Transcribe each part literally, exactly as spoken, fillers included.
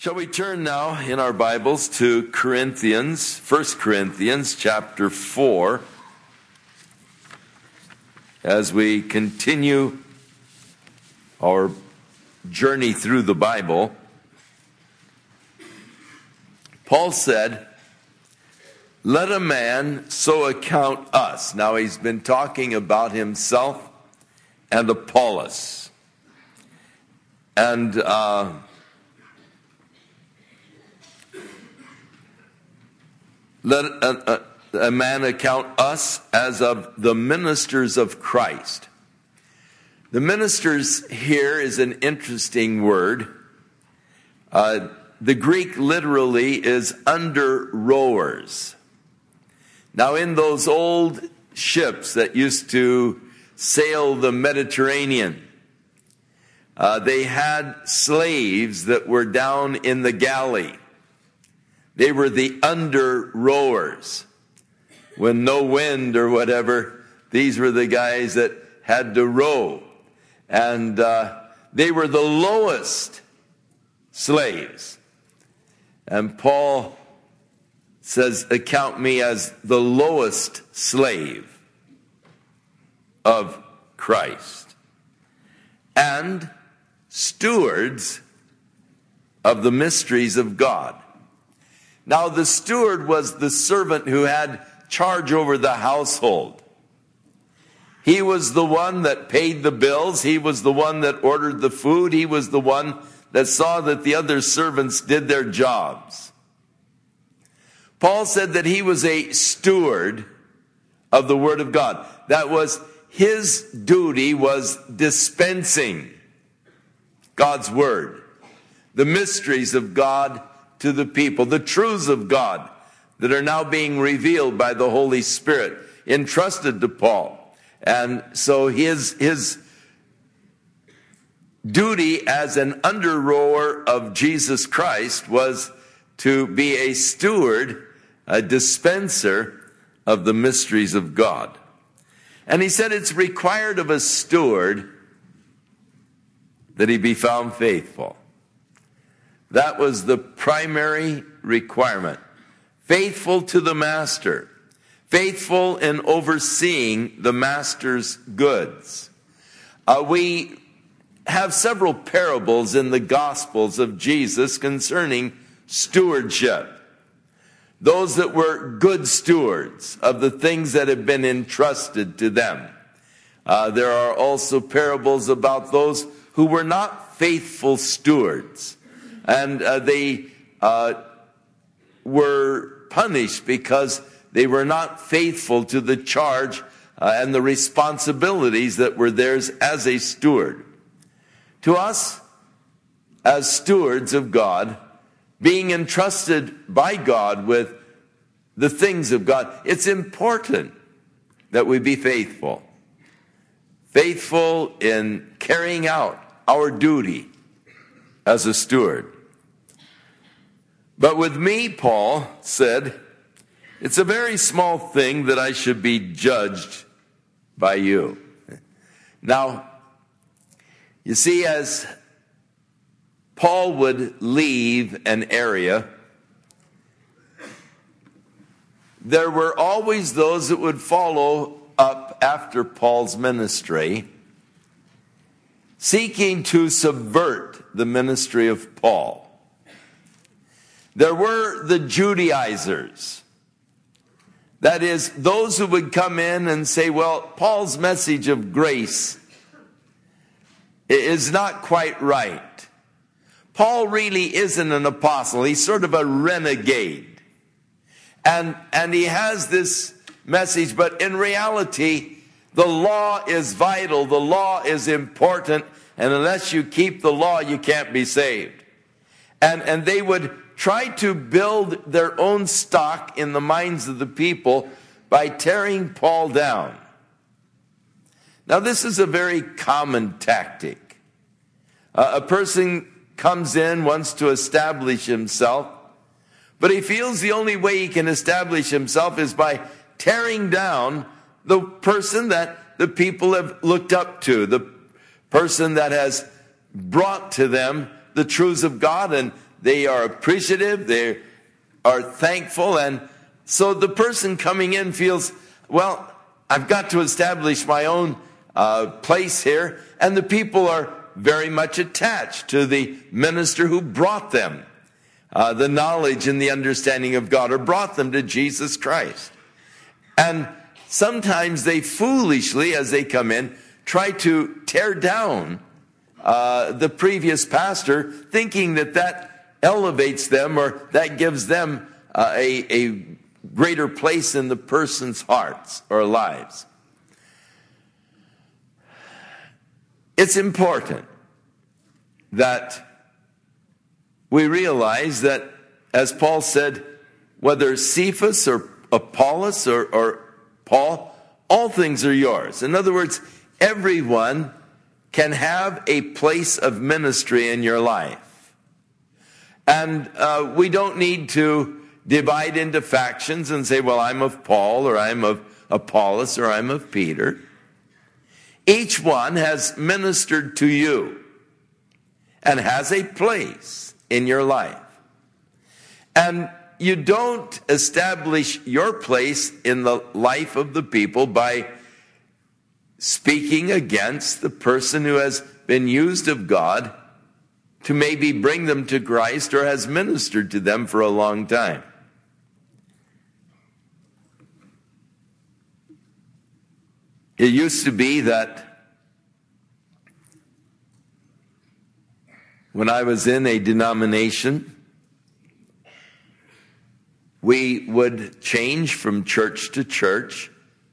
Shall we turn now in our Bibles to Corinthians, First Corinthians chapter four, as we continue our journey through the Bible. Paul said, "Let a man so account us." Now he's been talking about himself and Apollos. And uh, let a, a, a man account us as of the ministers of Christ. The ministers here is an interesting word. Uh, the Greek literally is under rowers. Now in those old ships that used to sail the Mediterranean, uh, they had slaves that were down in the galley. They were the under rowers. When no wind or whatever, these were the guys that had to row. And uh, they were the lowest slaves. And Paul says, "Account me as the lowest slave of Christ, and stewards of the mysteries of God." Now the steward was the servant who had charge over the household. He was the one that paid the bills. He was the one that ordered the food. He was the one that saw that the other servants did their jobs. Paul said that he was a steward of the Word of God. That was his duty, was dispensing God's Word, the mysteries of God to the people, the truths of God that are now being revealed by the Holy Spirit, entrusted to Paul. And so his, his duty as an under rower of Jesus Christ was to be a steward, a dispenser of the mysteries of God. And he said it's required of a steward that he be found faithful. That was the primary requirement. Faithful to the master. Faithful in overseeing the master's goods. Uh, we have several parables in the Gospels of Jesus concerning stewardship. Those that were good stewards of the things that have been entrusted to them. Uh, there are also parables about those who were not faithful stewards. And uh, they uh, were punished because they were not faithful to the charge uh, and the responsibilities that were theirs as a steward. To us, as stewards of God, being entrusted by God with the things of God, it's important that we be faithful. Faithful in carrying out our duty as a steward. But with me, Paul said, it's a very small thing that I should be judged by you. Now, you see, as Paul would leave an area, there were always those that would follow up after Paul's ministry, seeking to subvert the ministry of Paul. There were the Judaizers. That is, those who would come in and say, well, Paul's message of grace is not quite right. Paul really isn't an apostle. He's sort of a renegade. And, and he has this message, but in reality, the law is vital. The law is important. And unless you keep the law, you can't be saved. And, and they would try to build their own stock in the minds of the people by tearing Paul down. Now, this is a very common tactic. Uh, a person comes in, wants to establish himself, but he feels the only way he can establish himself is by tearing down the person that the people have looked up to, the person that has brought to them the truths of God and they are appreciative, they are thankful, and so the person coming in feels, well, I've got to establish my own uh, place here, and the people are very much attached to the minister who brought them uh, the knowledge and the understanding of God, or brought them to Jesus Christ. And sometimes they foolishly, as they come in, try to tear down uh, the previous pastor, thinking that that elevates them or that gives them uh, a, a greater place in the person's hearts or lives. It's important that we realize that, as Paul said, whether Cephas or Apollos or, or Paul, all things are yours. In other words, everyone can have a place of ministry in your life. And uh, we don't need to divide into factions and say, well, I'm of Paul, or I'm of Apollos, or I'm of Peter. Each one has ministered to you and has a place in your life. And you don't establish your place in the life of the people by speaking against the person who has been used of God to maybe bring them to Christ or has ministered to them for a long time. It used to be that when I was in a denomination, we would change from church to church,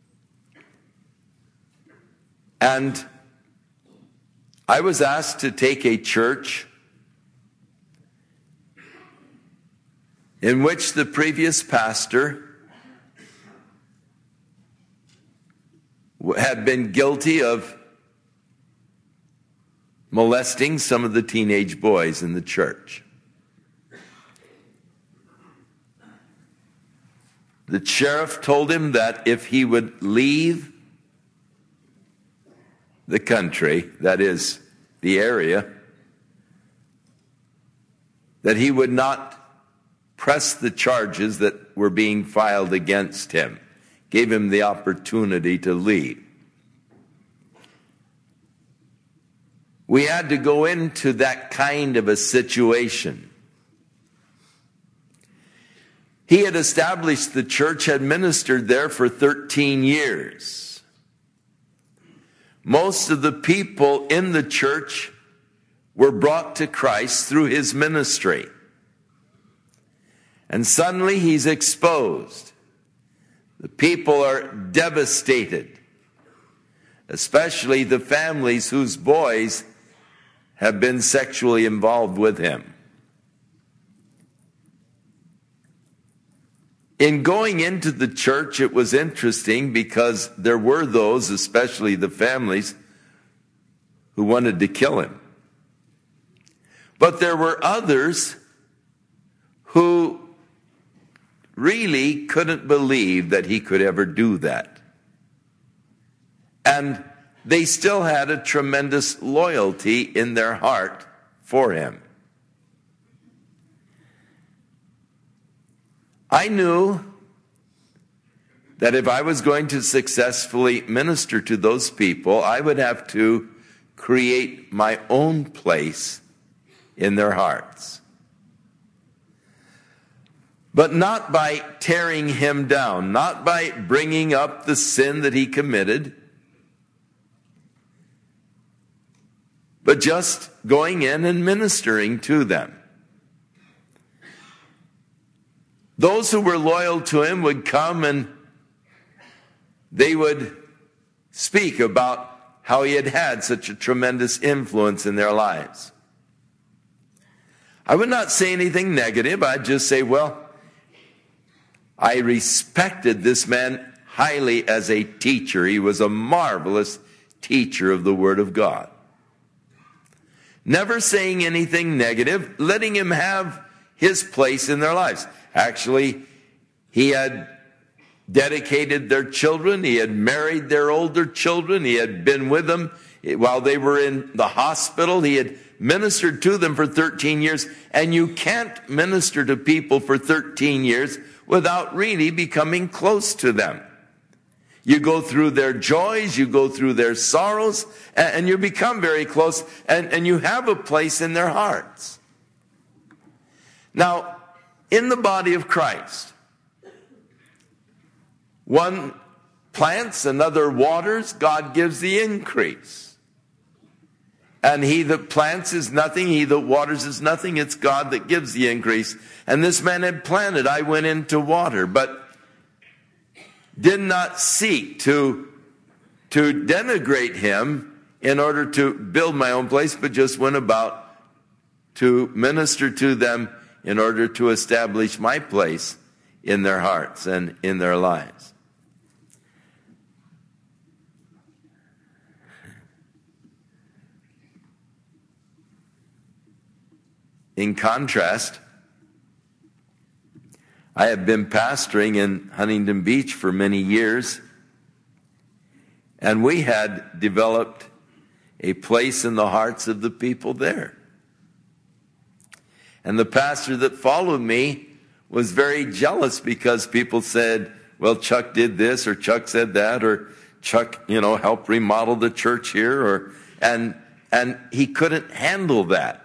and I was asked to take a church in which the previous pastor had been guilty of molesting some of the teenage boys in the church. The sheriff told him that if he would leave the country, that is, the area, that he would not press the charges that were being filed against him. Gave him the opportunity to leave. We had to go into that kind of a situation. He had established the church, had ministered there for thirteen years. Most of the people in the church were brought to Christ through his ministry. And suddenly he's exposed. The people are devastated, especially the families whose boys have been sexually involved with him. In going into the church, it was interesting because there were those, especially the families, who wanted to kill him. But there were others who really couldn't believe that he could ever do that. And they still had a tremendous loyalty in their heart for him. I knew that if I was going to successfully minister to those people, I would have to create my own place in their hearts. But not by tearing him down, not by bringing up the sin that he committed, but just going in and ministering to them. Those who were loyal to him would come and they would speak about how he had had such a tremendous influence in their lives. I would not say anything negative. I'd just say, well, I respected this man highly as a teacher. He was a marvelous teacher of the Word of God. Never saying anything negative, letting him have his place in their lives. Actually, he had dedicated their children. He had married their older children. He had been with them while they were in the hospital. He had ministered to them for thirteen years, and you can't minister to people for thirteen years without really becoming close to them. You go through their joys, you go through their sorrows, and you become very close, and, and you have a place in their hearts. Now, in the body of Christ, one plants, another waters, God gives the increase. And he that plants is nothing, he that waters is nothing, it's God that gives the increase. And this man had planted, I went in to water, but did not seek to, to denigrate him in order to build my own place, but just went about to minister to them in order to establish my place in their hearts and in their lives. In contrast, I have been pastoring in Huntington Beach for many years, and we had developed a place in the hearts of the people there. And the pastor that followed me was very jealous because people said, well, Chuck did this, or Chuck said that, or Chuck, you know, helped remodel the church here, or and and he couldn't handle that.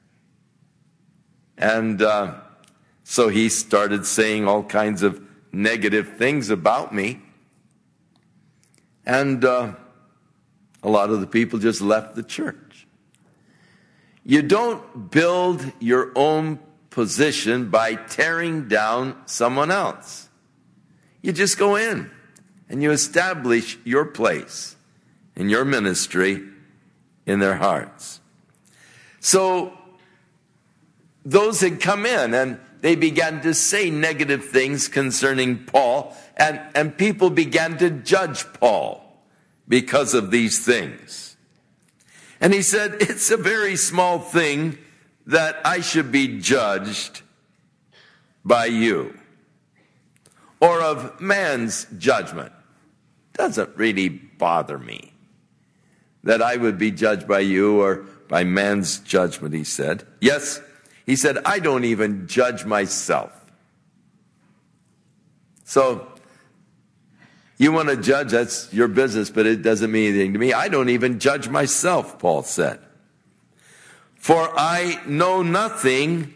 And uh, so he started saying all kinds of negative things about me. And uh, a lot of the people just left the church. You don't build your own position by tearing down someone else. You just go in and you establish your place and your ministry in their hearts. So those had come in and they began to say negative things concerning Paul, and, and people began to judge Paul because of these things. And he said, it's a very small thing that I should be judged by you, or of man's judgment. Doesn't really bother me that I would be judged by you or by man's judgment, he said. Yes, he said, I don't even judge myself. So, you want to judge, that's your business, but it doesn't mean anything to me. I don't even judge myself, Paul said. For I know nothing,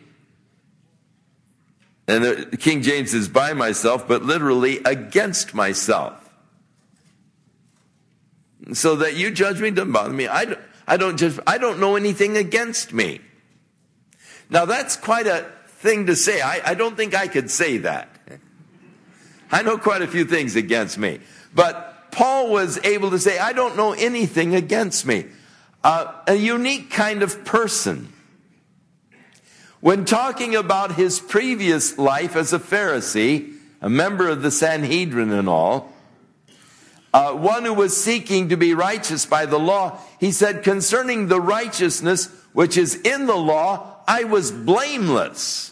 and the King James is by myself, but literally against myself. So that you judge me doesn't bother me. I don't, I don't judge, I don't know anything against me. Now that's quite a thing to say. I, I don't think I could say that. I know quite a few things against me. But Paul was able to say, I don't know anything against me. Uh, a unique kind of person. When talking about his previous life as a Pharisee, a member of the Sanhedrin and all, uh, one who was seeking to be righteous by the law, he said, concerning the righteousness which is in the law, I was blameless.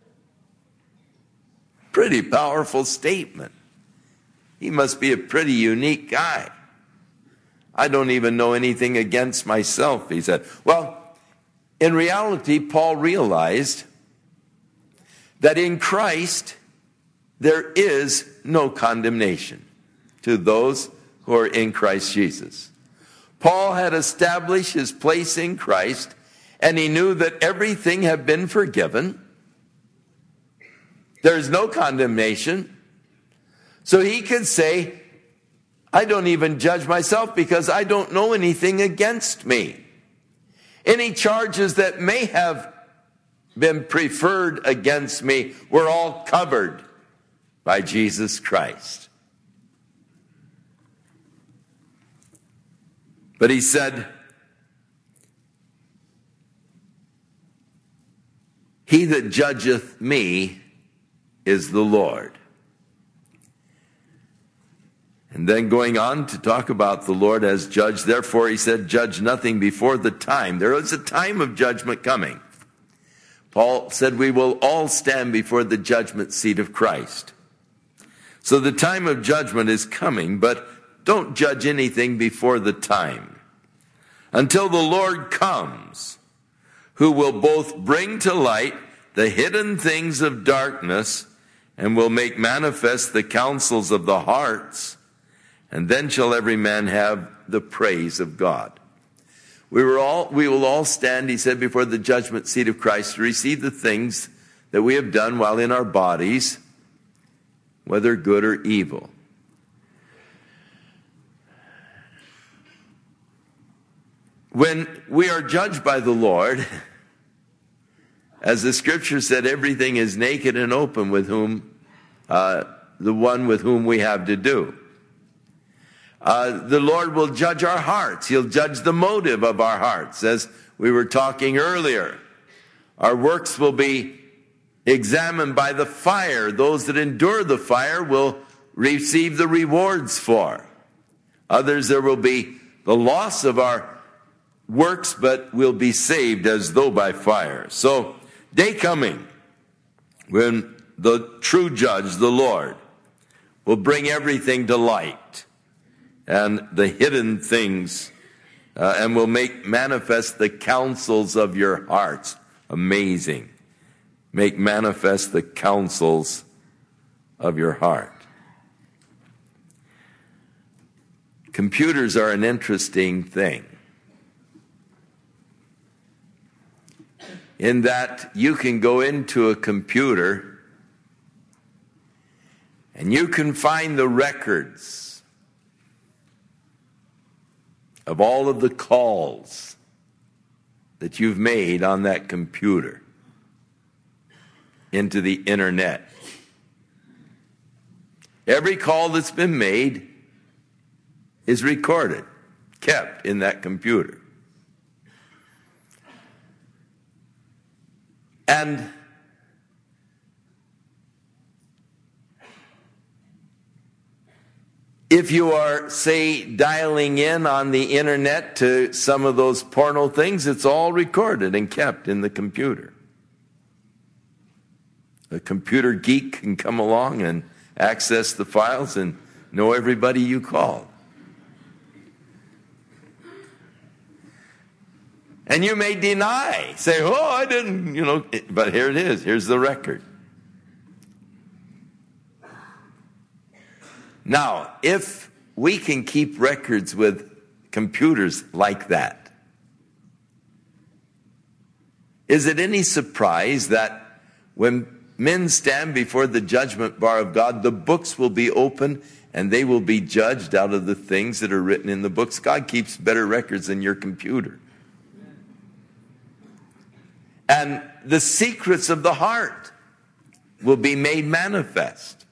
Pretty powerful statement. He must be a pretty unique guy. I don't even know anything against myself, he said. Well, in reality, Paul realized that in Christ, there is no condemnation to those who are in Christ Jesus. Paul had established his place in Christ, and he knew that everything had been forgiven. There's no condemnation. So he could say, I don't even judge myself because I don't know anything against me. Any charges that may have been preferred against me were all covered by Jesus Christ. But he said, he that judgeth me is the Lord. And then going on to talk about the Lord as judge, therefore he said, judge nothing before the time. There is a time of judgment coming. Paul said we will all stand before the judgment seat of Christ. So the time of judgment is coming, but don't judge anything before the time. Until the Lord comes, who will both bring to light the hidden things of darkness and will make manifest the counsels of the hearts, and then shall every man have the praise of God. We were all, we will all stand, he said, before the judgment seat of Christ to receive the things that we have done while in our bodies, whether good or evil. When we are judged by the Lord, as the scripture said, everything is naked and open with whom, uh, the one with whom we have to do. Uh, the Lord will judge our hearts. He'll judge the motive of our hearts, as we were talking earlier. Our works will be examined by the fire. Those that endure the fire will receive the rewards for. Others, there will be the loss of our works, but will be saved as though by fire. So, day coming, when the true judge, the Lord, will bring everything to light, and the hidden things, uh, and will make manifest the counsels of your hearts. Amazing. Make manifest the counsels of your heart. Computers are an interesting thing, in that you can go into a computer and you can find the records of all of the calls that you've made on that computer into the internet. Every call that's been made is recorded, kept in that computer. And if you are, say, dialing in on the internet to some of those porno things, it's all recorded and kept in the computer. A computer geek can come along and access the files and know everybody you called. And you may deny, say, oh, I didn't, you know, but here it is. Here's the record. Now, if we can keep records with computers like that, is it any surprise that when men stand before the judgment bar of God, the books will be open and they will be judged out of the things that are written in the books? God keeps better records than your computer. And the secrets of the heart will be made manifest.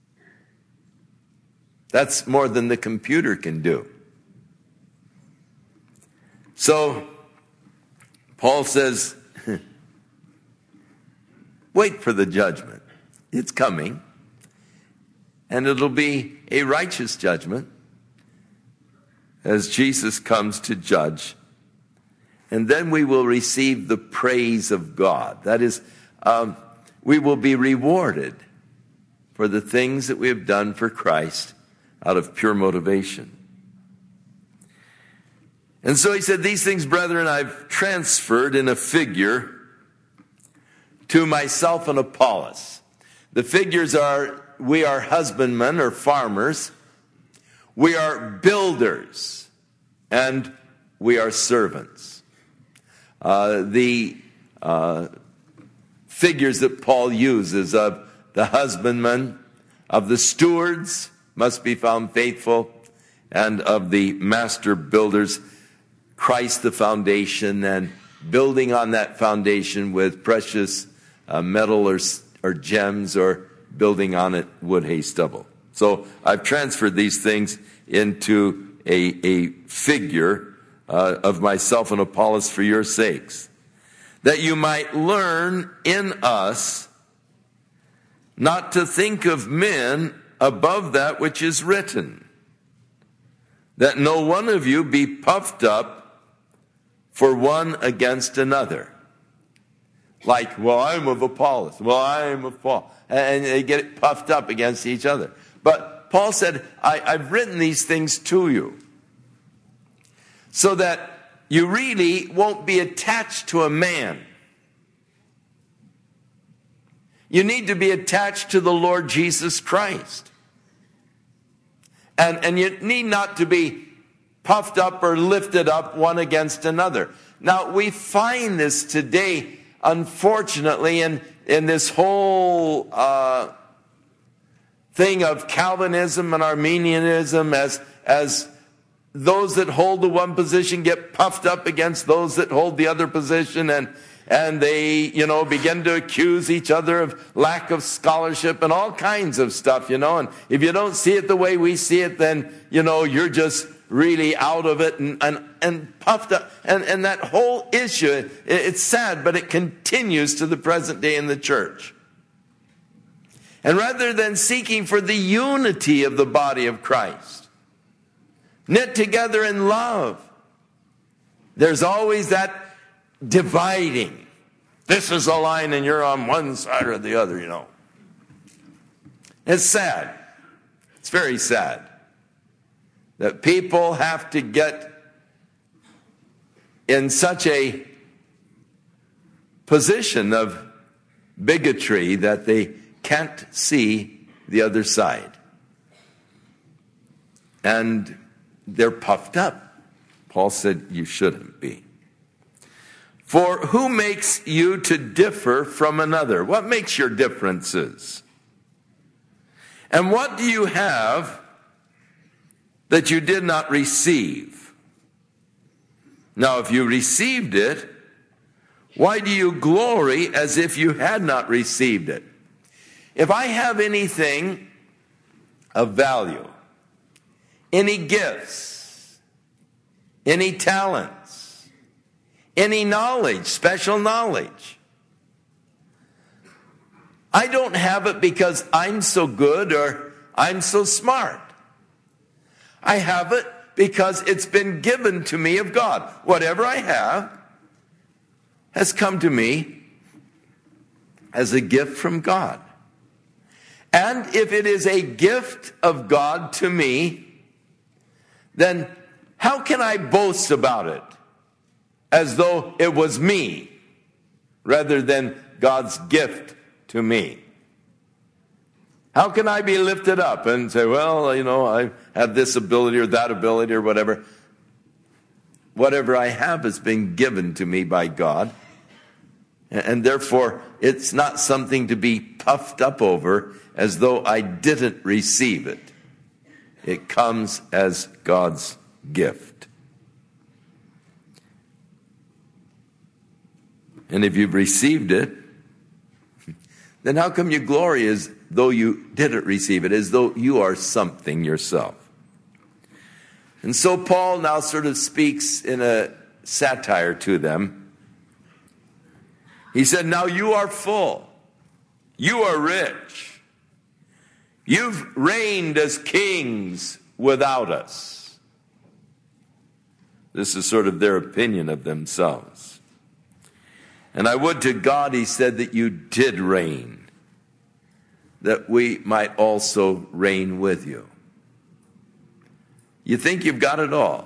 That's more than the computer can do. So, Paul says, wait for the judgment. It's coming. And it'll be a righteous judgment as Jesus comes to judge. And then we will receive the praise of God. That is, um, we will be rewarded for the things that we have done for Christ out of pure motivation. And so he said, these things, brethren, I've transferred in a figure to myself and Apollos. The figures are, we are husbandmen or farmers, we are builders, and we are servants. Uh, the uh, figures that Paul uses of the husbandman, of the stewards, must be found faithful, and of the master builders, Christ the foundation, and building on that foundation with precious uh, metal or, or gems, or building on it wood, hay, stubble. So I've transferred these things into a, a figure uh, of myself and Apollos for your sakes, that you might learn in us not to think of men above that which is written, that no one of you be puffed up for one against another. Like, well, I'm of Apollos, well, I'm of Paul. And they get puffed up against each other. But Paul said, I, I've written these things to you, so that you really won't be attached to a man. You need to be attached to the Lord Jesus Christ. And, and you need not to be puffed up or lifted up one against another. Now, we find this today, unfortunately, in, in this whole uh, thing of Calvinism and Arminianism, as, as those that hold the one position get puffed up against those that hold the other position, and And they, you know, begin to accuse each other of lack of scholarship and all kinds of stuff, you know. And if you don't see it the way we see it, then, you know, you're just really out of it and, and, and puffed up. And, and that whole issue, it, it's sad, but it continues to the present day in the church. And rather than seeking for the unity of the body of Christ, knit together in love, there's always that dividing. This is a line and you're on one side or the other, you know. It's sad. It's very sad that people have to get in such a position of bigotry that they can't see the other side. And they're puffed up. Paul said you shouldn't be. For who makes you to differ from another? What makes your differences? And what do you have that you did not receive? Now, if you received it, why do you glory as if you had not received it? If I have anything of value, any gifts, any talents, any knowledge, special knowledge, I don't have it because I'm so good or I'm so smart. I have it because it's been given to me of God. Whatever I have has come to me as a gift from God. And if it is a gift of God to me, then how can I boast about it as though it was me rather than God's gift to me? How can I be lifted up and say, well, you know, I have this ability or that ability or whatever? Whatever I have has been given to me by God. And therefore, it's not something to be puffed up over as though I didn't receive it. It comes as God's gift. And if you've received it, then how come you glory as though you didn't receive it, as though you are something yourself? And so Paul now sort of speaks in a satire to them. He said, now you are full. You are rich. You've reigned as kings without us. This is sort of their opinion of themselves. And I would to God, he said, that you did reign, that we might also reign with you. You think you've got it all.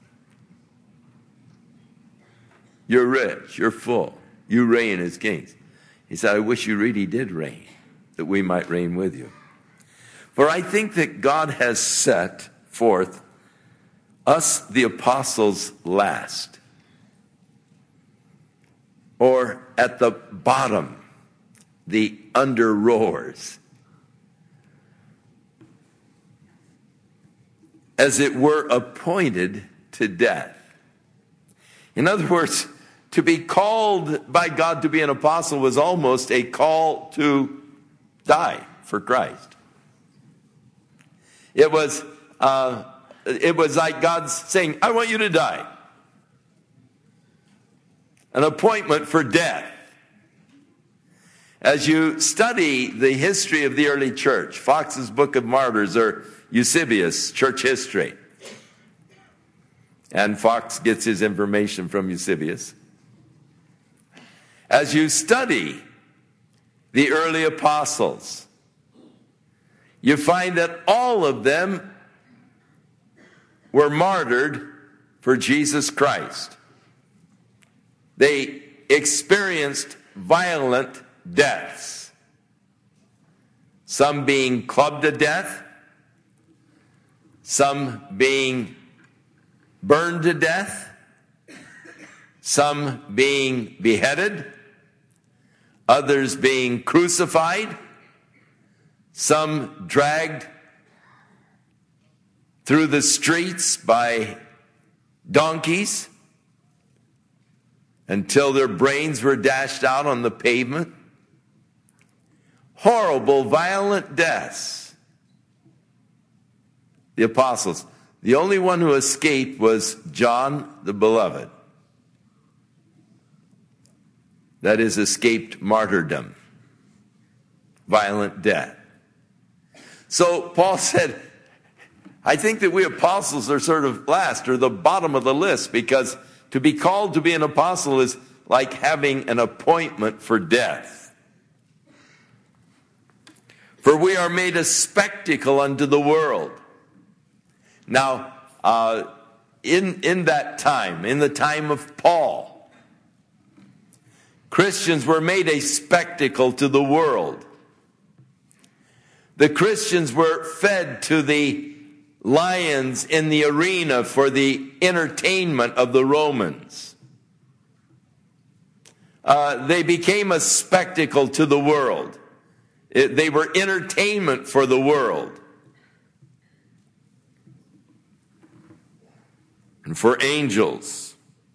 You're rich, you're full, you reign as kings. He said, I wish you really did reign, that we might reign with you. For I think that God has set forth us, the apostles, last, or at the bottom, the under rowers, as it were appointed to death. In other words, to be called by God to be an apostle was almost a call to die for Christ. It was, uh, it was like God saying, I want you to die. An appointment for death. As you study the history of the early church, Fox's Book of Martyrs or Eusebius, church history, and Fox gets his information from Eusebius. As you study the early apostles, you find that all of them were martyred for Jesus Christ. They experienced violent deaths, some being clubbed to death, some being burned to death, some being beheaded, others being crucified, some dragged through the streets by donkeys until their brains were dashed out on the pavement. Horrible, violent deaths. The apostles. The only one who escaped was John the Beloved. That is, escaped martyrdom, violent death. So Paul said, I think that we apostles are sort of last, or the bottom of the list, because to be called to be an apostle is like having an appointment for death. For we are made a spectacle unto the world. Now, uh, in, in that time, in the time of Paul, Christians were made a spectacle to the world. The Christians were fed to the lions in the arena for the entertainment of the Romans. Uh, they became a spectacle to the world. It, they were entertainment for the world. And for angels.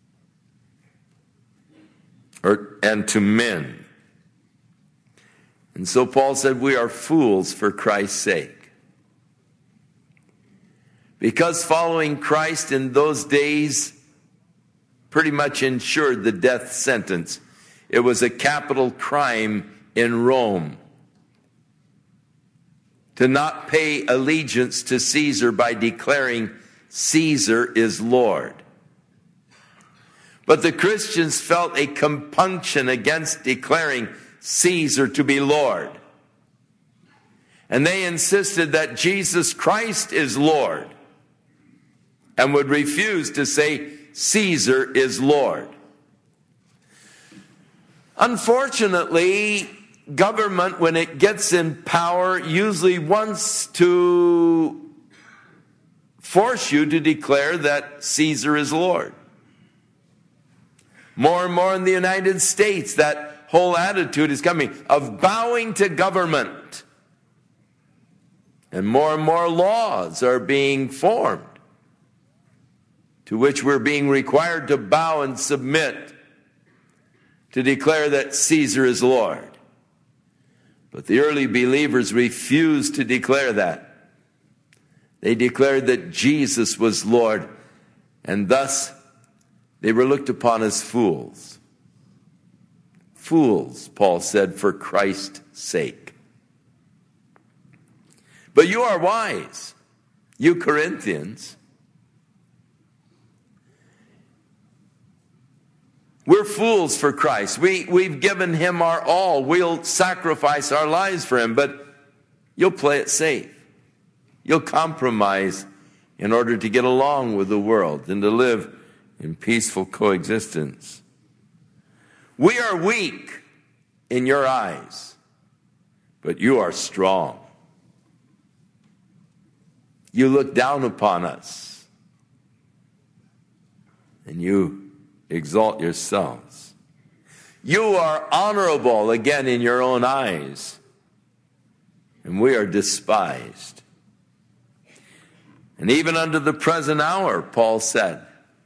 Or, and to men. And so Paul said, we are fools for Christ's sake. Because following Christ in those days pretty much ensured the death sentence. It was a capital crime in Rome to not pay allegiance to Caesar by declaring Caesar is Lord. But the Christians felt a compunction against declaring Caesar to be Lord. And they insisted that Jesus Christ is Lord and would refuse to say Caesar is Lord. Unfortunately, government, when it gets in power, usually wants to force you to declare that Caesar is Lord. More and more in the United States, that whole attitude is coming of bowing to government. And more and more laws are being formed to which we're being required to bow and submit to declare that Caesar is Lord. But the early believers refused to declare that. They declared that Jesus was Lord, and thus they were looked upon as fools. Fools, Paul said, for Christ's sake. But you are wise, you Corinthians. We're fools for Christ. We, we've given him our all. We'll sacrifice our lives for him, but you'll play it safe. You'll compromise in order to get along with the world and to live in peaceful coexistence. We are weak in your eyes, but you are strong. You look down upon us, and you exalt yourselves. You are honorable, again, in your own eyes, and we are despised. And even unto the present hour, Paul said,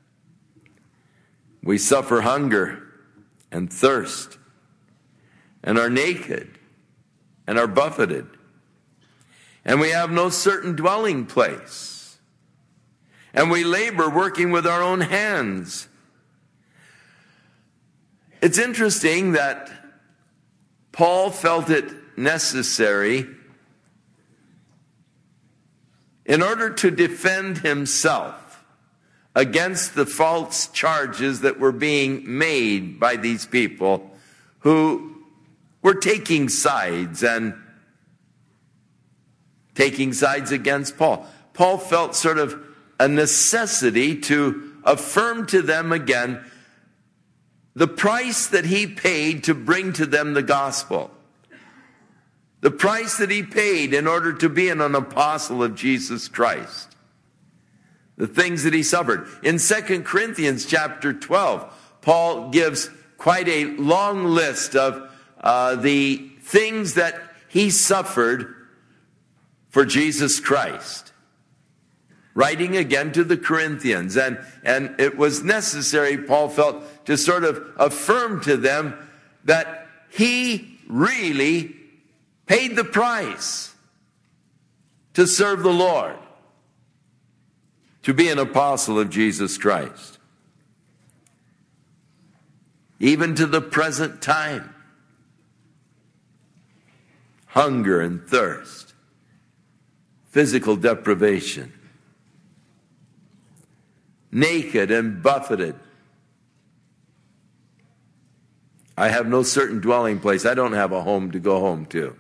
we suffer hunger and thirst, and are naked, and are buffeted, and we have no certain dwelling place, and we labor working with our own hands. It's interesting that Paul felt it necessary, in order to defend himself against the false charges that were being made by these people who were taking sides and taking sides against Paul. Paul felt sort of a necessity to affirm to them again the price that he paid to bring to them the gospel. The price that he paid in order to be an apostle of Jesus Christ. The things that he suffered. In Second Corinthians chapter twelve, Paul gives quite a long list of uh, the things that he suffered for Jesus Christ. Writing again to the Corinthians. And, and it was necessary, Paul felt, to sort of affirm to them that he really paid the price to serve the Lord, to be an apostle of Jesus Christ. Even to the present time, hunger and thirst, physical deprivation, naked and buffeted. I have no certain dwelling place. I don't have a home to go home to.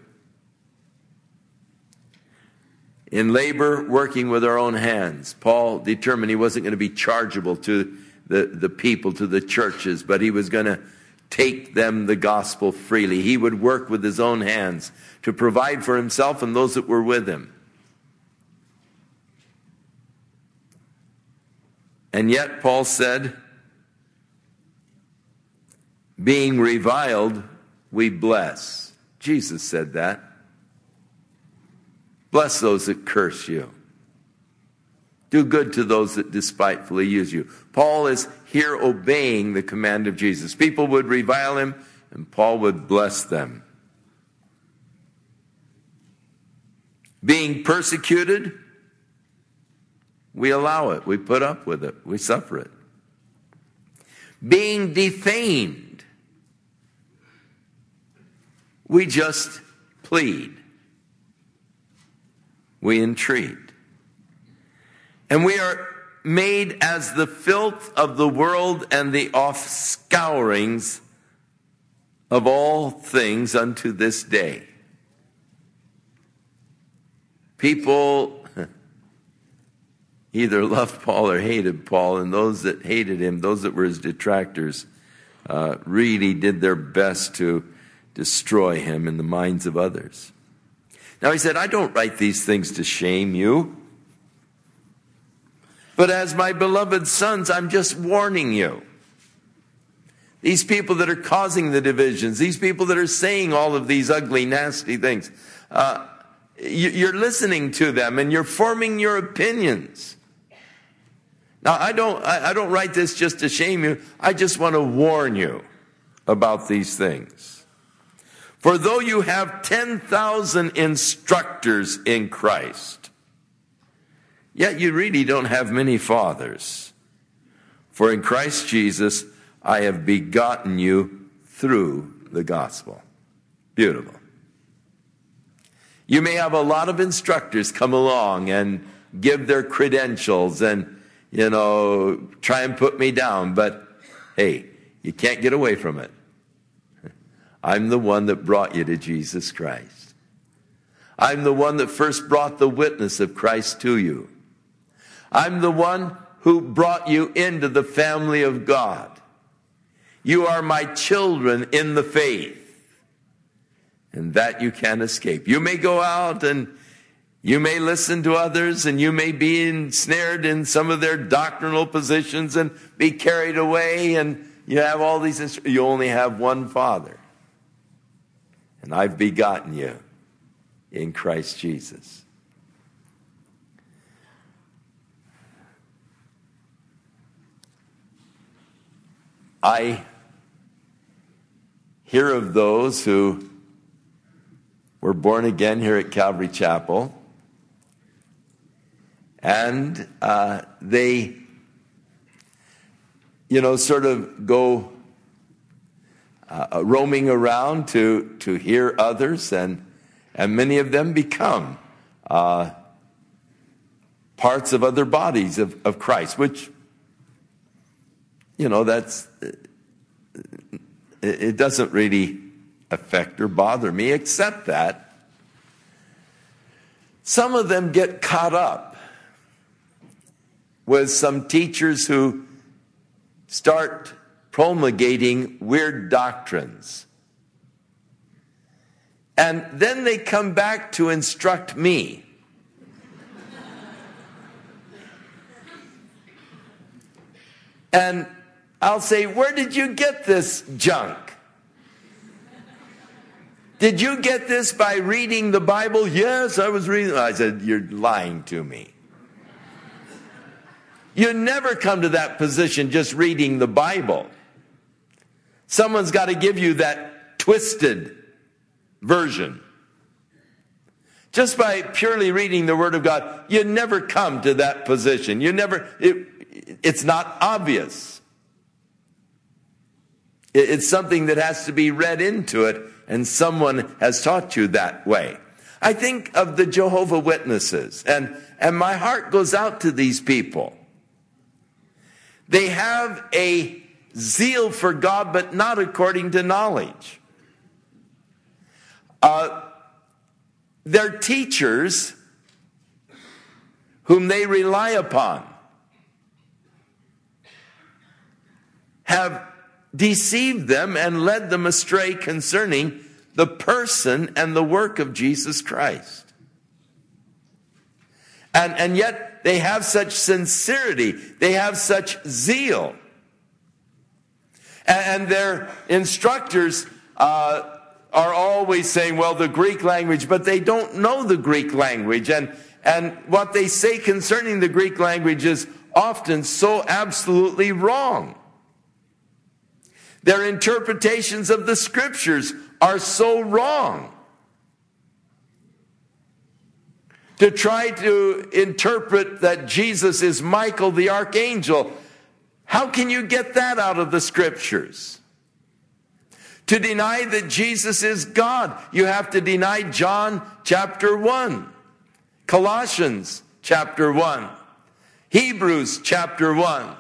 In labor, working with our own hands, Paul determined he wasn't going to be chargeable to the, the people, to the churches, but he was going to take them the gospel freely. He would work with his own hands to provide for himself and those that were with him. And yet, Paul said, being reviled, we bless. Jesus said that. Bless those that curse you. Do good to those that despitefully use you. Paul is here obeying the command of Jesus. People would revile him, and Paul would bless them. Being persecuted, we allow it. We put up with it. We suffer it. Being defamed, we just plead. We entreat. And we are made as the filth of the world and the offscourings of all things unto this day. People either loved Paul or hated Paul, and those that hated him, those that were his detractors, uh, really did their best to destroy him in the minds of others. Now he said, I don't write these things to shame you, but as my beloved sons, I'm just warning you. These people that are causing the divisions, these people that are saying all of these ugly, nasty things, uh, you're listening to them and you're forming your opinions. Now, I don't, I don't write this just to shame you. I just want to warn you about these things. For though you have ten thousand instructors in Christ, yet you really don't have many fathers. For in Christ Jesus, I have begotten you through the gospel. Beautiful. You may have a lot of instructors come along and give their credentials and, you know, try and put me down. But, hey, you can't get away from it. I'm the one that brought you to Jesus Christ. I'm the one that first brought the witness of Christ to you. I'm the one who brought you into the family of God. You are my children in the faith. And that you can't escape. You may go out and you may listen to others and you may be ensnared in some of their doctrinal positions and be carried away, and you have all these, you only have one Father. And I've begotten you in Christ Jesus. I hear of those who were born again here at Calvary Chapel, and uh, they, you know, sort of go uh, roaming around to to hear others, and and many of them become uh, parts of other bodies of, of Christ, which, you know, that's it doesn't really affect or bother me, except that some of them get caught up with some teachers who start promulgating weird doctrines. And then they come back to instruct me. And I'll say, where did you get this junk? Did you get this by reading the Bible? Yes, I was reading. I said, you're lying to me. You never come to that position just reading the Bible. Someone's got to give you that twisted version. Just by purely reading the Word of God, you never come to that position. You never, it, it's not obvious. It, it's something that has to be read into it, and someone has taught you that way. I think of the Jehovah Witnesses, and, and my heart goes out to these people. They have a zeal for God, but not according to knowledge. Uh, their teachers, whom they rely upon, have deceived them and led them astray concerning the person and the work of Jesus Christ. And, and yet they have such sincerity, they have such zeal. And, and their instructors uh, are always saying, well, the Greek language, but they don't know the Greek language. And, and what they say concerning the Greek language is often so absolutely wrong. Their interpretations of the scriptures are so wrong. To try to interpret that Jesus is Michael the archangel, how can you get that out of the scriptures? To deny that Jesus is God, you have to deny John chapter one, Colossians chapter one, Hebrews chapter one.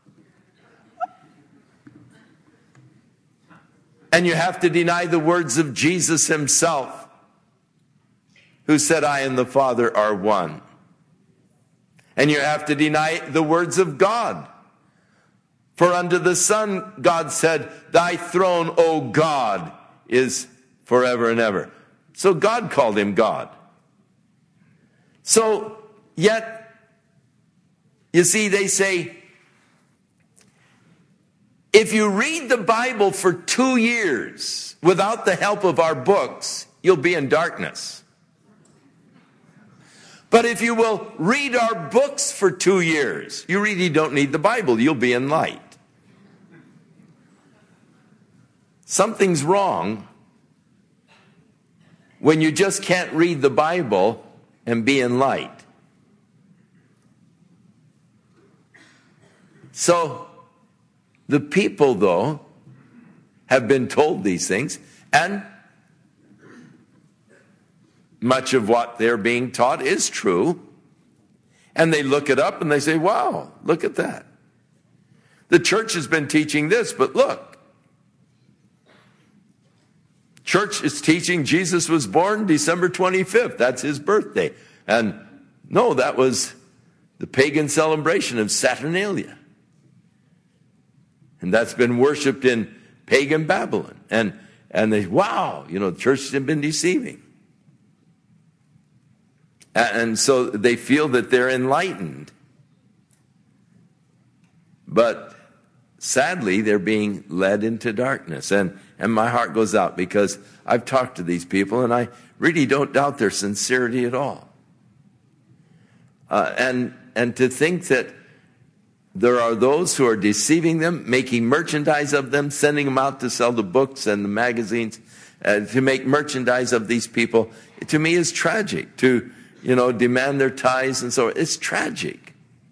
And you have to deny the words of Jesus himself, who said, I and the Father are one. And you have to deny the words of God. For unto the Son, God said, thy throne, O God, is forever and ever. So God called him God. So, yet, you see, they say, if you read the Bible for two years without the help of our books, you'll be in darkness. But if you will read our books for two years, you really don't need the Bible. You'll be in light. Something's wrong when you just can't read the Bible and be in light. So, the people, though, have been told these things, and much of what they're being taught is true. And they look it up and they say, wow, look at that. The church has been teaching this, but look. Church is teaching Jesus was born December twenty-fifth. That's his birthday. And no, that was the pagan celebration of Saturnalia. And that's been worshipped in pagan Babylon. And, and they, wow, you know, the church has been deceiving. And so they feel that they're enlightened. But sadly, they're being led into darkness. And, and my heart goes out because I've talked to these people and I really don't doubt their sincerity at all. Uh, and, and to think that there are those who are deceiving them, making merchandise of them, sending them out to sell the books and the magazines, uh, to make merchandise of these people, to me is tragic. To, you know, demand their tithes and so on. It's tragic.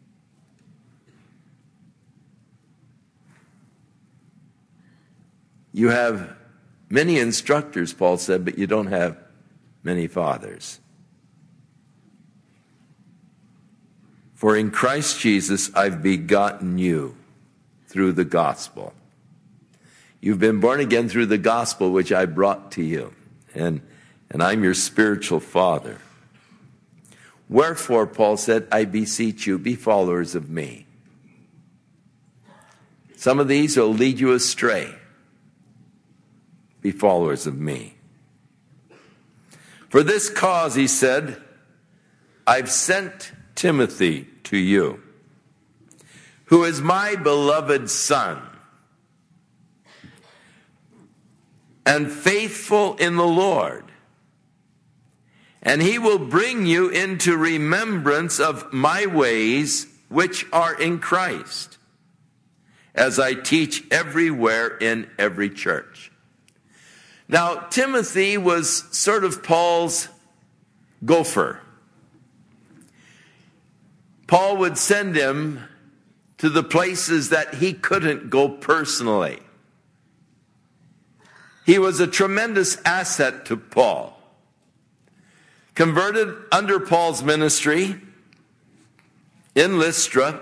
You have many instructors, Paul said, but you don't have many fathers. For in Christ Jesus I've begotten you through the gospel. You've been born again through the gospel which I brought to you. And, and I'm your spiritual father. Wherefore, Paul said, I beseech you, be followers of me. Some of these will lead you astray. Be followers of me. For this cause, he said, I've sent Timothy to you, who is my beloved son, and faithful in the Lord. And he will bring you into remembrance of my ways which are in Christ, as I teach everywhere in every church. Now, Timothy was sort of Paul's gopher. Paul would send him to the places that he couldn't go personally. He was a tremendous asset to Paul. Converted under Paul's ministry in Lystra.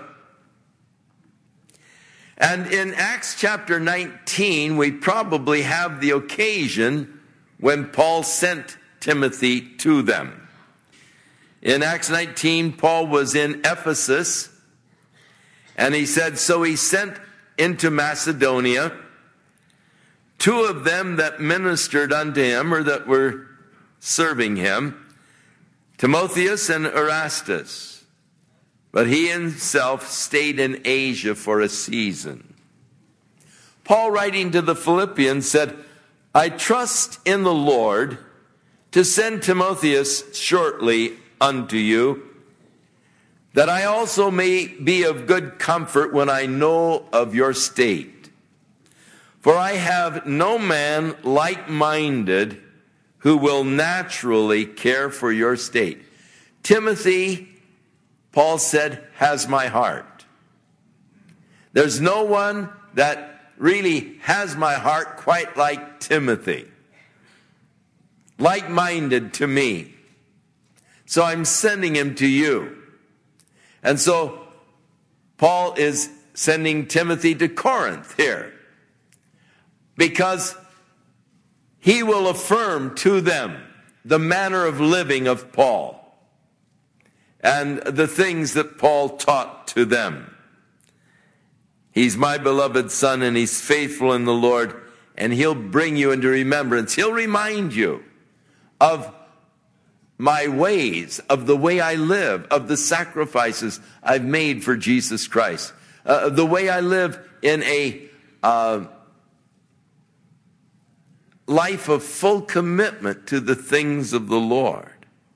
And in Acts chapter nineteen, we probably have the occasion when Paul sent Timothy to them. In Acts nineteen, Paul was in Ephesus, and he said, so he sent into Macedonia two of them that ministered unto him, or that were serving him, Timotheus and Erastus. But he himself stayed in Asia for a season. Paul, writing to the Philippians, said, I trust in the Lord to send Timotheus shortly unto you, that I also may be of good comfort when I know of your state. For I have no man like-minded who will naturally care for your state. Timothy, Paul said, has my heart. There's no one that really has my heart quite like Timothy. Like-minded to me. So I'm sending him to you. And so Paul is sending Timothy to Corinth here, because he will affirm to them the manner of living of Paul and the things that Paul taught to them. He's my beloved son, and he's faithful in the Lord, and he'll bring you into remembrance. He'll remind you of my ways, of the way I live, of the sacrifices I've made for Jesus Christ, uh, the way I live in a uh, life of full commitment to the things of the Lord.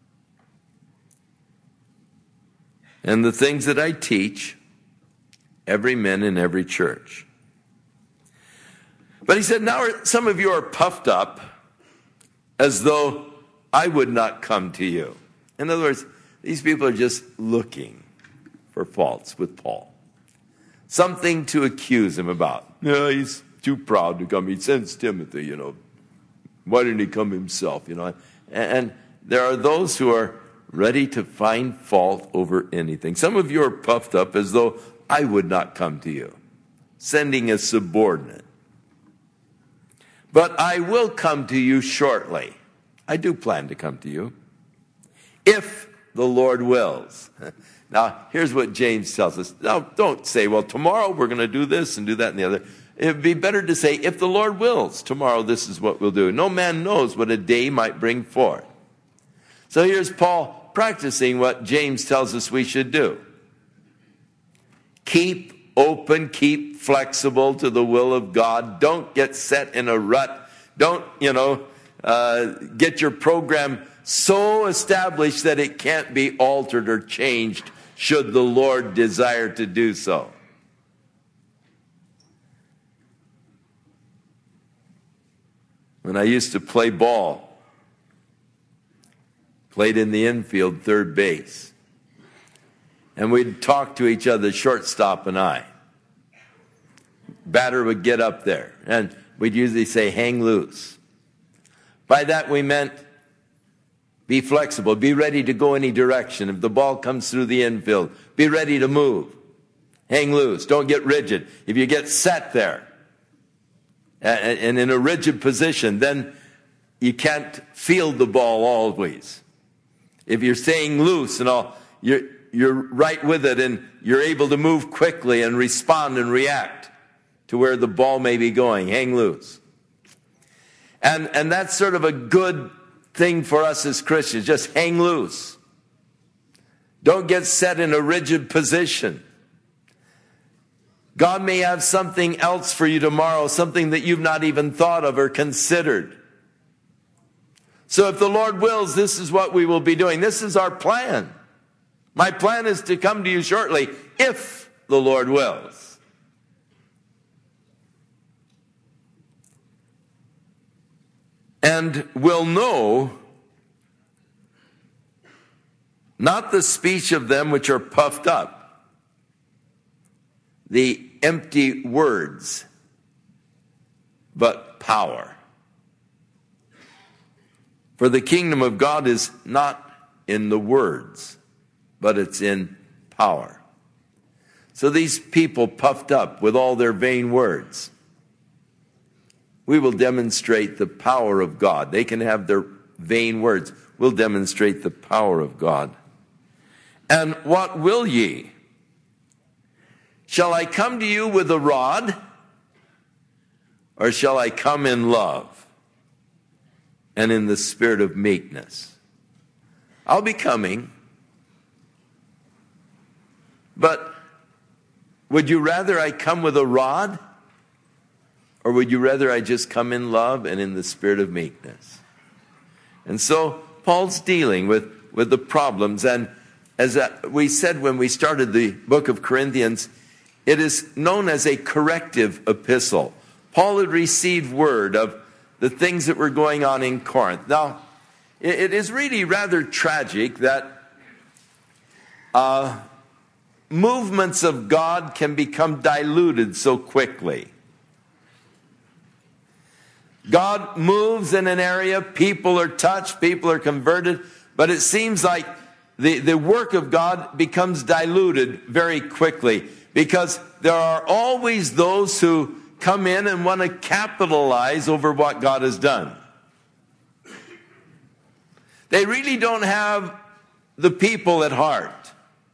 And the things that I teach every man in every church. But he said, now some of you are puffed up as though I would not come to you. In other words, these people are just looking for faults with Paul. Something to accuse him about. No, he's too proud to come. He sends Timothy, you know. Why didn't he come himself, you know? And there are those who are ready to find fault over anything. Some of you are puffed up as though I would not come to you, sending a subordinate. But I will come to you shortly. I do plan to come to you, if the Lord wills. Now, here's what James tells us. Now, don't say, well, tomorrow we're going to do this and do that and the other. It'd be better to say, if the Lord wills, tomorrow this is what we'll do. No man knows what a day might bring forth. So here's Paul practicing what James tells us we should do. Keep open, keep flexible to the will of God. Don't get set in a rut. Don't, you know, uh, get your program so established that it can't be altered or changed should the Lord desire to do so. When I used to play ball, played in the infield, third base, and we'd talk to each other, shortstop and I. Batter would get up there, and we'd usually say, hang loose. By that we meant be flexible, be ready to go any direction. If the ball comes through the infield, be ready to move. Hang loose, don't get rigid. If you get set there, and in a rigid position, then you can't field the ball always. If you're staying loose and all, you're, you're right with it, and you're able to move quickly and respond and react. to where the ball may be going. Hang loose. And, and that's sort of a good thing for us as Christians. Just hang loose. Don't get set in a rigid position. God may have something else for you tomorrow, something that you've not even thought of or considered. So if the Lord wills, this is what we will be doing. This is our plan. My plan is to come to you shortly, if the Lord wills. And will know not the speech of them which are puffed up, the empty words, but power. For the kingdom of God is not in the words, but it's in power. So these people puffed up with all their vain words, we will demonstrate the power of God. They can have their vain words. We'll demonstrate the power of God. And what will ye? Shall I come to you with a rod, or shall I come in love and in the spirit of meekness? I'll be coming, but would you rather I come with a rod, or would you rather I just come in love and in the spirit of meekness? And so Paul's dealing with, with the problems. And as we said when we started the book of Corinthians, it is known as a corrective epistle. Paul had received word of the things that were going on in Corinth. Now, it is really rather tragic that uh, movements of God can become diluted so quickly. God moves in an area, people are touched, people are converted, but it seems like the, the work of God becomes diluted very quickly, because there are always those who come in and want to capitalize over what God has done. They really don't have the people at heart.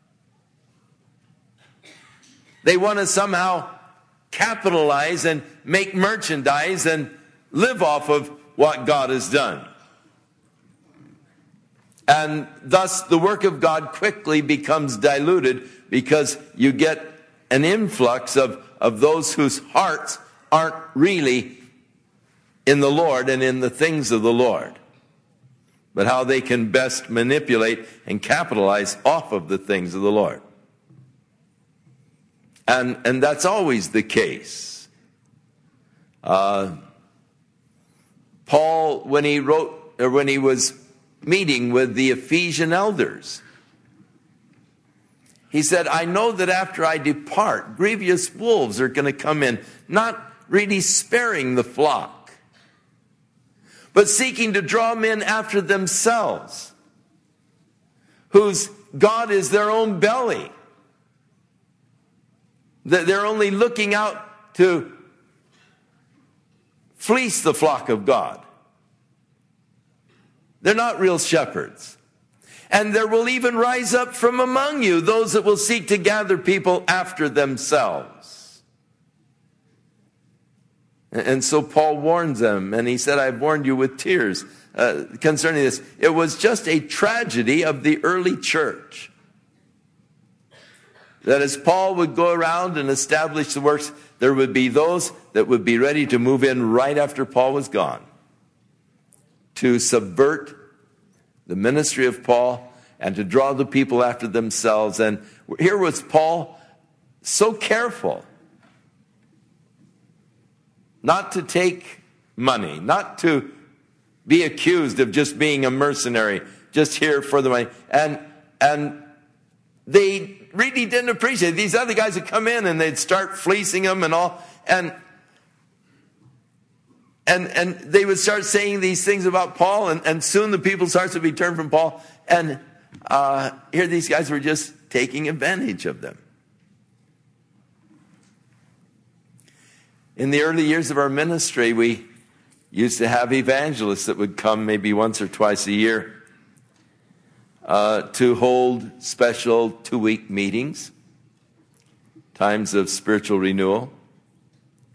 They want to somehow capitalize and make merchandise and live off of what God has done. And thus the work of God quickly becomes diluted, because you get an influx of, of those whose hearts aren't really in the Lord and in the things of the Lord, but how they can best manipulate and capitalize off of the things of the Lord. And, and that's always the case. Uh, Paul, when he wrote, or when he was meeting with the Ephesian elders, he said, I know that after I depart, grievous wolves are going to come in, not really sparing the flock, but seeking to draw men after themselves, whose God is their own belly. That they're only looking out to fleece the flock of God. They're not real shepherds. And there will even rise up from among you those that will seek to gather people after themselves. And so Paul warns them, and he said, I've warned you with tears uh, concerning this. It was just a tragedy of the early church, that as Paul would go around and establish the works, there would be those that would be ready to move in right after Paul was gone, to subvert the ministry of Paul and to draw the people after themselves. And here was Paul, so careful not to take money, not to be accused of just being a mercenary, just here for the money. And, and they really didn't appreciate it. These other guys would come in and they'd start fleecing them and all. And And and they would start saying these things about Paul, and, and soon the people's hearts would be turned from Paul. And uh, here these guys were just taking advantage of them. In the early years of our ministry, we used to have evangelists that would come maybe once or twice a year uh, to hold special two-week meetings, times of spiritual renewal.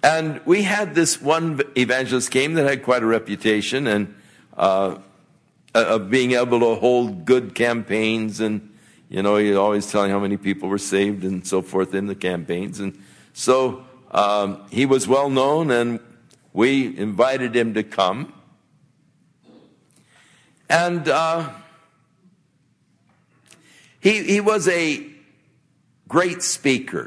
And we had this one evangelist came that had quite a reputation and uh, of being able to hold good campaigns, and you know, he always telling how many people were saved and so forth in the campaigns. And so um, he was well known, and we invited him to come. And uh, he he was a great speaker.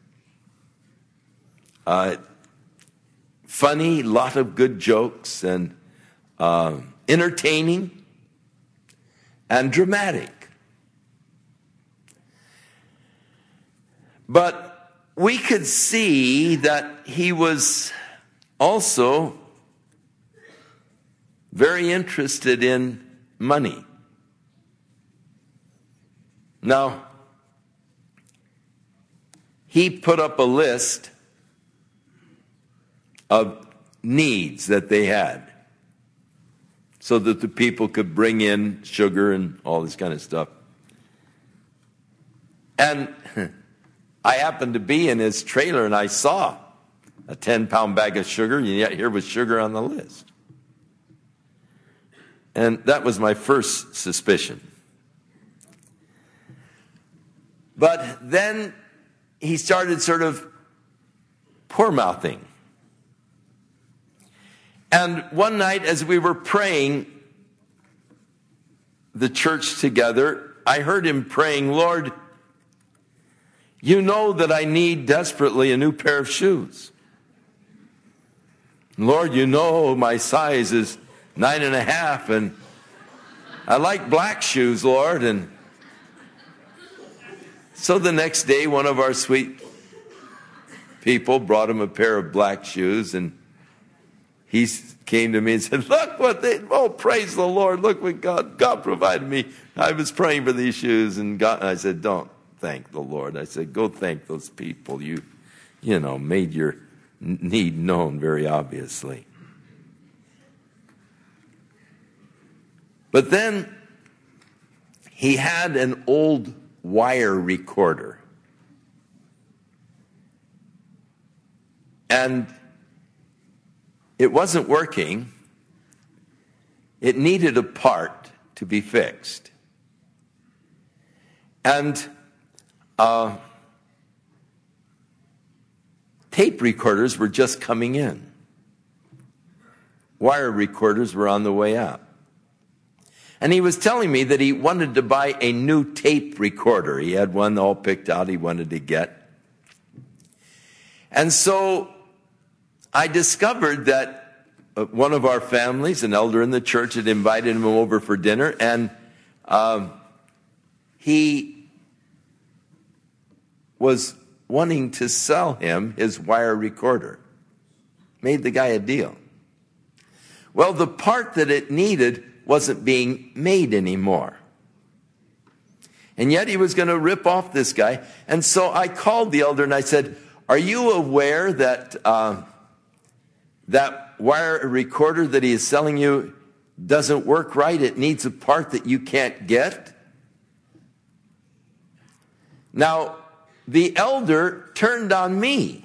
Uh, funny, lot of good jokes, and uh, entertaining and dramatic. But we could see that he was also very interested in money. Now, he put up a list of needs that they had so that the people could bring in sugar and all this kind of stuff. And I happened to be in his trailer, and I saw a ten-pound bag of sugar, and yet here was sugar on the list. And that was my first suspicion. But then he started sort of poor-mouthing. And one night as we were praying the church together, I heard him praying, "Lord, you know that I need desperately a new pair of shoes. Lord, you know my size is nine and a half, and I like black shoes, Lord." And so the next day, one of our sweet people brought him a pair of black shoes, and he came to me and said, "Look what they, oh, praise the Lord, look what God, God provided me. I was praying for these shoes." And God, I said, "Don't thank the Lord." I said, "Go thank those people. You, you know, made your need known very obviously." But then he had an old wire recorder. And it wasn't working. It needed a part to be fixed. And uh, tape recorders were just coming in. Wire recorders were on the way out. And he was telling me that he wanted to buy a new tape recorder. He had one all picked out he wanted to get. And so I discovered that one of our families, an elder in the church, had invited him over for dinner, and um, he was wanting to sell him his wire recorder. Made the guy a deal. Well, the part that it needed wasn't being made anymore. And yet he was going to rip off this guy. And so I called the elder and I said, "Are you aware that uh, that wire recorder that he is selling you doesn't work right? It needs a part that you can't get?" Now, the elder turned on me.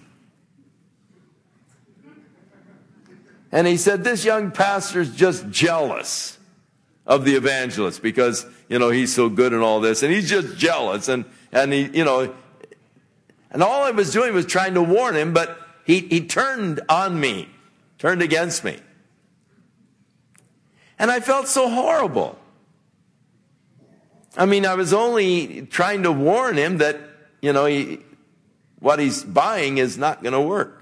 And he said, "This young pastor's just jealous of the evangelist because, you know, he's so good and all this. And he's just jealous. And, and he, you know, and all I was doing was trying to warn him, but he, he turned on me, turned against me. And I felt so horrible. I mean, I was only trying to warn him that, you know, he, what he's buying is not going to work.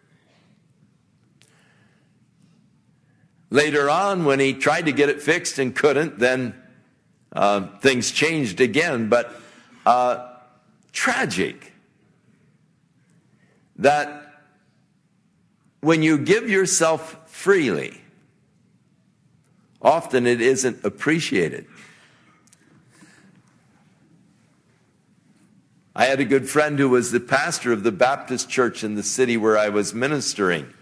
Later on, when he tried to get it fixed and couldn't, then uh, things changed again. But uh, tragic that when you give yourself freely, often it isn't appreciated. I had a good friend who was the pastor of the Baptist church in the city where I was ministering.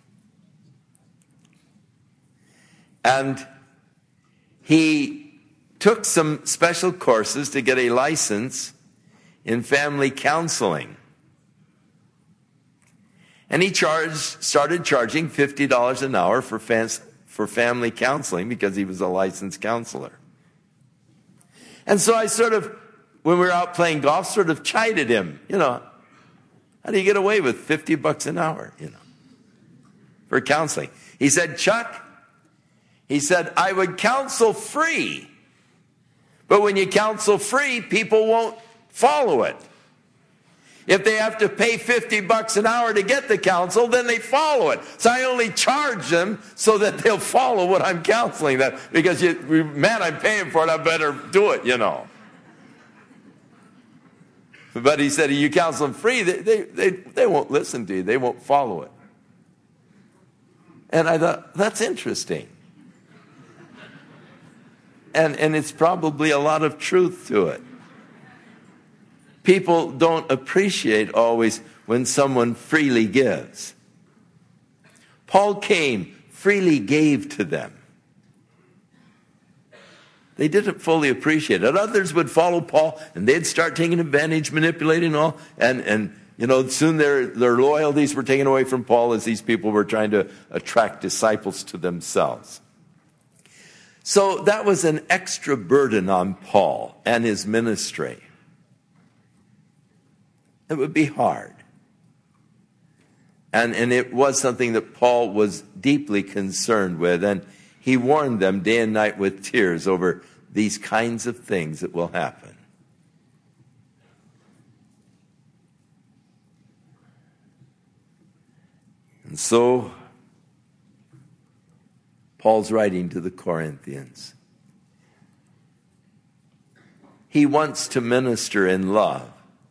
And he took some special courses to get a license in family counseling. And he charged, started charging fifty dollars an hour for, fans, for family counseling because he was a licensed counselor. And so I sort of, when we were out playing golf, sort of chided him, you know, how do you get away with fifty bucks an hour, you know, for counseling? He said, Chuck, he said, I would counsel free. But when you counsel free, people won't follow it. If they have to pay fifty bucks an hour to get the counsel, then they follow it. So I only charge them so that they'll follow what I'm counseling them. Because, you, man, I'm paying for it, I better do it, you know. But he said, you counsel them free, they, they, they, they won't listen to you. They won't follow it. And I thought, that's interesting. And, and it's probably a lot of truth to it. People don't appreciate always when someone freely gives. Paul came, freely gave to them. They didn't fully appreciate it. Others would follow Paul, and they'd start taking advantage, manipulating all, and, and you know, soon their, their loyalties were taken away from Paul as these people were trying to attract disciples to themselves. So that was an extra burden on Paul and his ministry. It would be hard. And, and it was something that Paul was deeply concerned with. And he warned them day and night with tears over these kinds of things that will happen. And so, Paul's writing to the Corinthians. He wants to minister in love.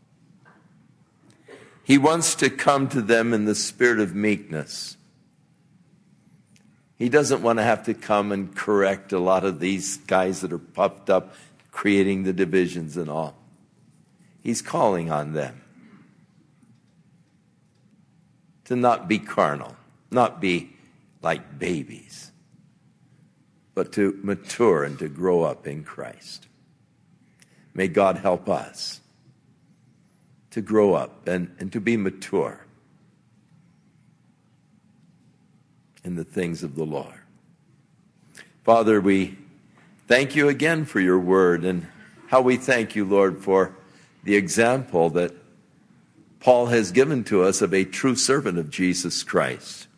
He wants to come to them in the spirit of meekness. He doesn't want to have to come and correct a lot of these guys that are puffed up, creating the divisions and all. He's calling on them to not be carnal, not be like babies, but to mature and to grow up in Christ. May God help us to grow up and, and to be mature in the things of the Lord. Father, we thank you again for your word, and how we thank you, Lord, for the example that Paul has given to us of a true servant of Jesus Christ.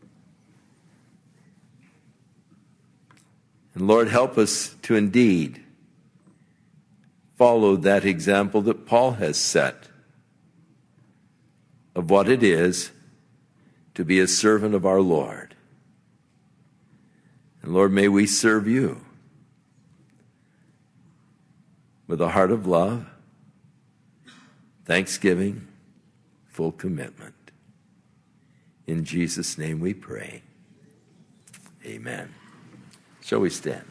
And Lord, help us to indeed follow that example that Paul has set of what it is to be a servant of our Lord. And Lord, may we serve you with a heart of love, thanksgiving, full commitment. In Jesus' name we pray. Amen. Shall we stand?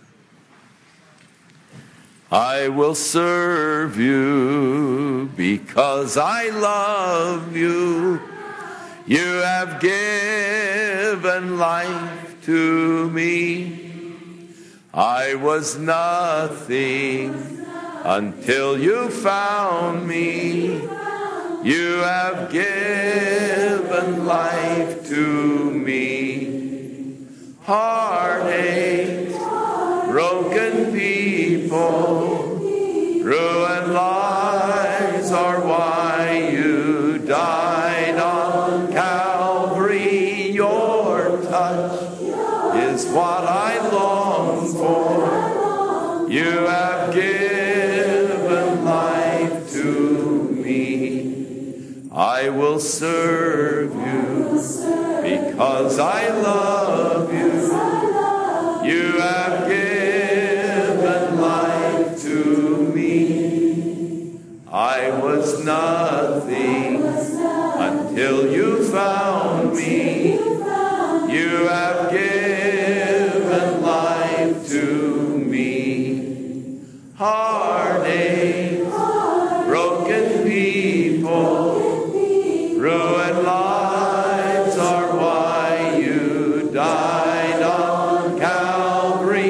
I will serve you because I love you. You have given life to me. I was nothing until you found me. You have given life to me. Heartache, broken people, ruined lives are why you died on Calvary. Your touch is what I long for. You have given life to me. I will serve you because I love you. You have given life to me. I was nothing until you found me. You have given life to me. Heartache, broken people, ruined lives are why you died on Calvary.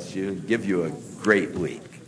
bless you and give you a great week.